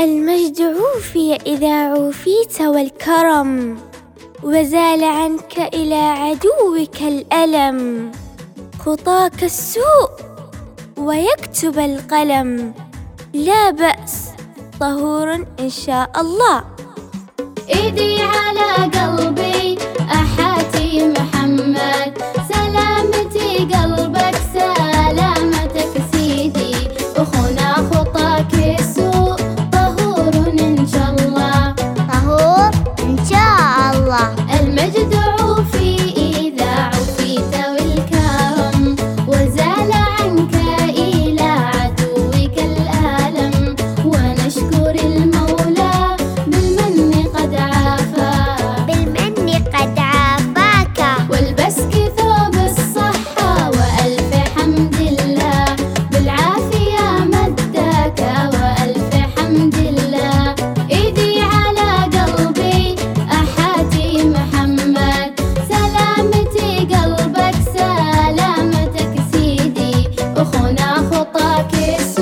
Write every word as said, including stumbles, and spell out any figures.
المجد عوفي إذا عوفيت والكرم، وزال عنك إلى عدوك الألم. خطاك السوء ويكتب القلم، لا بأس طهور إن شاء الله. إيدي على قلبي أحاتي محمد، سلامتي قلبك سلامتك سيدي. أخونا خطاك السوء طهور إن شاء الله، طهور إن شاء الله. المجد عوفي إذا عوفيت والكرم، وزال عنك إلى عدوك الألم. ونشكر المولى بالمن قد عافى، بالمن قد عافاك. والبسك ثوب الصحة وألف حمد الله، بالعافية مداك وألف حمد الله. إيدي على قلبي أحاتي محمد، سلامتي قلبك سلامتك سيدي. أخونا خطاك